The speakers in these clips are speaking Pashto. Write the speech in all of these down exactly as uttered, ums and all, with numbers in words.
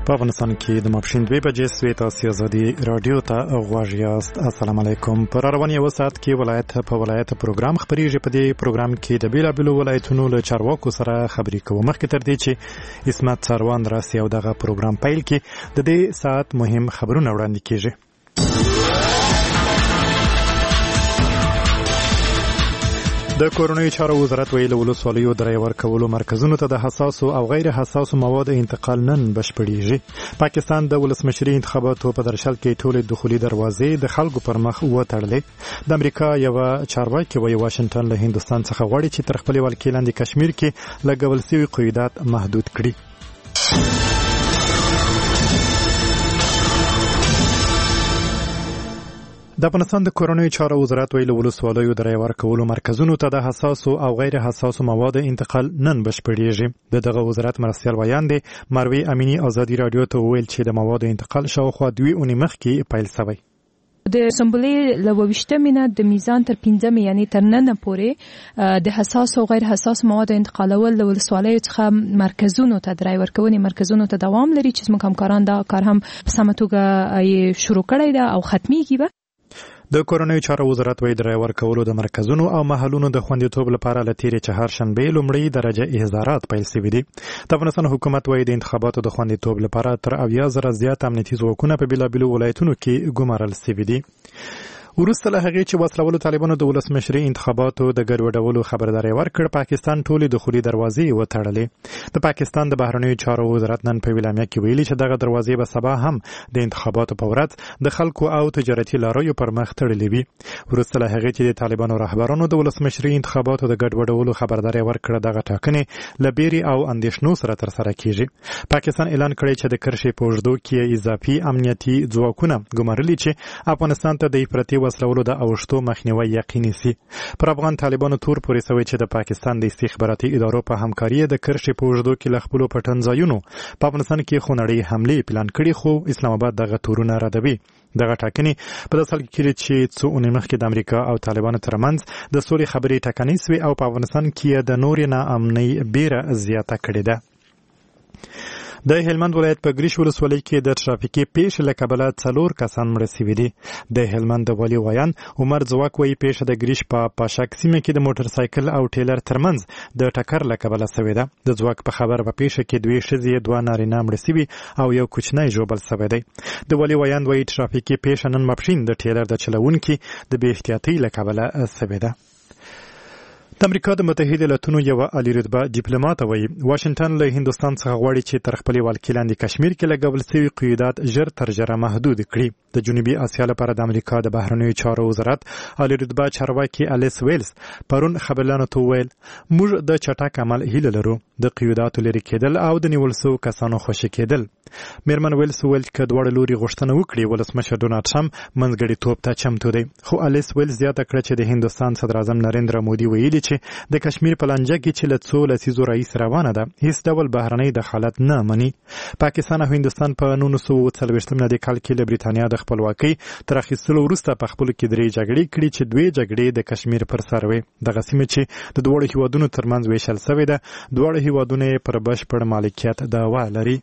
په افغانستان کې د ماپښین دوه بجې سوي تاسو ازادي رادیو ته غواړی یاست. السلام علیکم. پر روان یو ساعت کې ولایت په ولایت پروګرام خبريږي. په دې پروګرام کې د بیلابیلو ولایتونو له چارواکو سره خبرې کوو. مخکې تر دې چې اسمت سروان راسي او دغه پروګرام پیل کې د دې ساعت مهم خبرونه وړاندې کیږي. د کورونی چارو وزارت ویلي ولسوالیو درې ورکولو مرکزونو ته د حساسو او غیر حساسو موادو انتقال نن بشپړیږي. پاکستان د ولسمشري انتخاباتو په درشل کې ټولې دخولي دروازې د خلکو پر مخ وتړلې. د امریکا یو چارواکي وایي واشنگټن له هندستان څخه غواړي چې تر خپل ولکې لاندې کشمیر کې لګول شوي قیودات محدود کړي. د افغانستان د کورونی چارو وزارت ویلي ولسوالیو درې ورکولو مرکزونو ته د حساسو او غیر حساسو موادو انتقال نن بشپړیږي. د دغه وزارت مرستیال ویاند مروي امینی ازادي رادیو ته ویل چې د موادو انتقال شاوخوا دوی اونۍ مخکې پیل شوی. د اسمبلې لويشتمنه د میزان تر پنځم یعنی تر نن پورې د حساس او غیر حساس موادو انتقالول د ولسوالیو څخه مرکزونو ته درای ورکونې مرکزونو ته دوام لري چې زموږ همکاران دا کار هم په سمه توګه شروع کړی دی او ختميږي. د کورونی چارو وزارت وایي درې ورکولو د مرکزونو او محلونو د خوندیتوب لپاره لتیری چهارشنبه لومړی درجه احضارات پیل شوي دي. د افغانستان حکومت وایي د انتخاباتو د خوندیتوب لپاره تر اویا زره زیات امنیتي ځواکونه په بیلابیلو ولایتونو کې ګمارل شوي دي. وروسته له هغې چې وسلوالو طالبانو د ولسمشري انتخاباتو د ګډوډولو خبرداری ورکړ، پاکستان ټولې دخولي دروازې وتړلې. د پاکستان د بهرنیو چارو وزارت نن په ویلامیا کې ویلي چې دغه دروازې به سبا هم د انتخاباتو په ورځ د خلکو او تجارتي لارویو پر مخ تړلې وي. وروسته له هغې چې د طالبانو رهبرانو د ولسمشري انتخاباتو د ګډوډولو خبرداری ورکړ، دغه ټاکنې له بیري او اندېښنو سره ترسره کیږي. پاکستان اعلان کړی چې د کرښې په اوږدو کې اضافي امنیتي ځواکونه ګمارلي چې افغانستان ته د افراطي وسلوالو د اوښتو مخنیوي یقیني سي. پر افغان طالبانو تور پورې سوی چې د پاکستان د استخباراتي ادارو په همکاري د کرښې په اوږدو کې له خپلو پټنځایونو په افغانستان کې خونړۍ حملې پلان کړي، خو اسلام آباد دغه تورونه ردوي. دغه ټاکنې په داسې حال کې چې څو اونۍ مخکې د امریکا او طالبانو ترمنځ د سولې خبرې ټکنۍ سوې او په افغانستان کې د نورې ناامنۍ بیره زیاته کړې ده. د هلمند ولایت په ګریش ولسوالۍ کې د ترافیکي پیښې له کبله څلور کسان مړه شوي دي. د هلمند د والي ویان عمر ځواک وایي پیښه د ګریش په پاشاک سیمه کې د موټر سایکل او ټیلر ترمنځ د ټکر له کبله شوې ده. د ځواک په خبر په پیښه کې دوی ښځې دوه نارینه مړه شوي او یو کوچنی ژوبل شوی دی. د والي ویان وایي ترافیکي پیښه نن ماپښین د ټیلر د چلوونکي د بې احتیاطۍ له کبله شوې ده. د امریکا د متحده ایالاتونو یو عالی رتبه ډیپلوماټ وایي واشنگټن له هندستان څخه غواړي چې تر خپل ولکې لاندې کشمیر کې لګول شوي قیودات ژر تر ژره محدود کړي. د جنوبي اسیا لپاره د امریکا د بهرنیو چارو وزارت عالی رتبه چارواکي الیس ویلز پرون خبرلانو ته وویل موږ د چټک عمل هیله لرو، د قیوداتو لرې کېدل او د نیول شوو کسانو خوشي کېدل. میرمن ویلز ویل چې دواړه لوري غوښتنه وکړي ولسمشر ډونالډ ټرمپ منځګړیتوب ته چمتو دی. خو الیس ویلز زیاته کړه چې د هندستان صدر اعظم نریندرا مودي ویلي چې د کشمیر په لانجه کې چې له څو لسیزو رئیس روانه ده هیڅ ډول بهرنی دخالت نه مني. پاکستان او هندستان په نولس سوه اوه څلوېښت میلادي کال کې له برېټانیا د خپلواکۍ تر اخیستلو وروسته په خپلو کې درې جګړې کړي چې دوې جګړې د کشمیر پر سر وې. دغه سیمه چې د دواړو هیوادونو ترمنځ ویشل شوې ده، دواړه هیوادونه یې پر بشپړ مالکیت دعوه لري.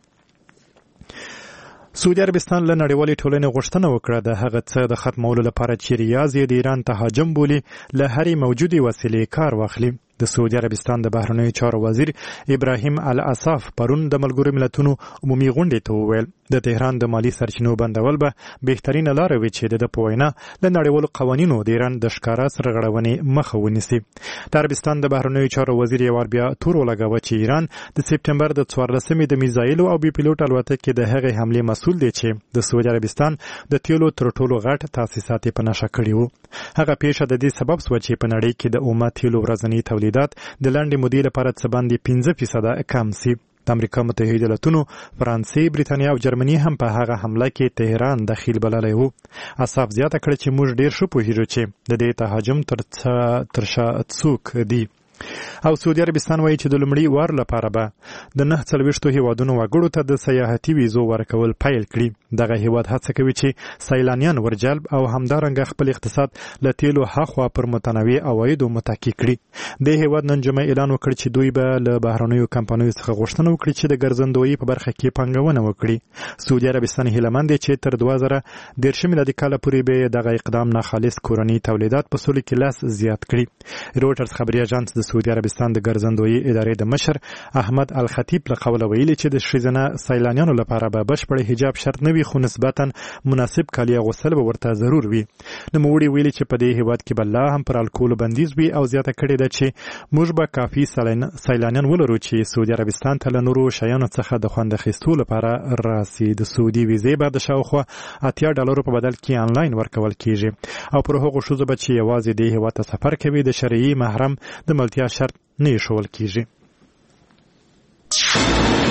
سعودي عربستان له نړیوالې ټولنې غوښتنه وکړه د هغه څه د ختمولو لپاره چې ریاض یې د ایران تهاجم بولي له هرې موجودې وسیلې کار واخلي. د سعودي عربستان د بهرنیو چارو وزیر ابراهیم العصاف پرون د ملګرو ملتونو عمومي غونډې ته وویل د تهران د مالی سرچینو بندول به بهترینه لاره وي چې د په وینا له نړیوالو قوانینو د ایران د ښکاره سرغړونې مخه ونیسي. د عربستان د بهرنیو چارو وزیر یو وار بیا تور ولګاوه چې ایران د سپټمبر د څوارلسمې د میزایلو او بي پیلوټ الوتکې د هغې حملې مسؤل دی چې د سعودي عربستان د تیلو تر ټولو غټ تاسیسات په نښه کړي وو. هغه پیښه د دې سبب شوه چې په نړۍ کې د اومه تیلو ورځنی تولیدات د لنډې مودې لپاره څه باندې پنځه فیصده کم سي. د امریکا متحده ایالاتونو، فرانسې، برېټانیا او جرمني هم په هغه حمله کې تهران دخیل بللی وو. اصاف زیاته کړه چې موږ ډېر ښه پوهیږو چې د دې تهاجم تر تر شا څوک دي. او سعودي عربستان وایي چې د لومړي وار لپاره به د نه څلوېښتو هیوادونو وګړو ته د سیاحتي ویزو ورکول پیل کړي. دغه هیواد هڅه کوي چې سیلانیان ورجلب او همدارنګه خپل اقتصاد له تیلو هاخوا پر متنوع عوایدو متکي کړي. د هیواد نن جمعه اعلان وکړ چې دوی به له بهرنیو کمپنیو څخه غوښتنه وکړي چې د ګرځندویي په برخه کې پانګونه وکړي. سعودي عربستان هیله مند دی چې تر دوه زره دېرش میلادي کال پورې به دغه اقدام ناخالص کورني تولیدات په سلو کې لاس زیات کړي. روټرز خبري اژانس د سعودي عربستان د ګرځندویي ادارې د مشر احمد الخطیب له قوله ویلي چې د ښځینه سیلانیانو لپاره به بشپړ حجاب شرط نه وي، خو نسبتا مناسب کالي اغوستل به ورته ضرور وي. نوموړي ویلي چې په دې هیواد کې به لا هم پر الکول بندیز وي او زیاته کړې ده چې موږ به کافي سیلانیان ولرو چې سعودي عربستان ته له نورو شیانو څخه د خوند اخیستو لپاره راسي. د سعودي ویزې به د شاوخوا اتیا ډالرو په بدل کې آنلاین ورکول کیږي او پر هغو ښځو به چې یوازې دې هیواد ته سفر کوي د شرعي محرم د ملتیا شرط نه ایښول کیږي.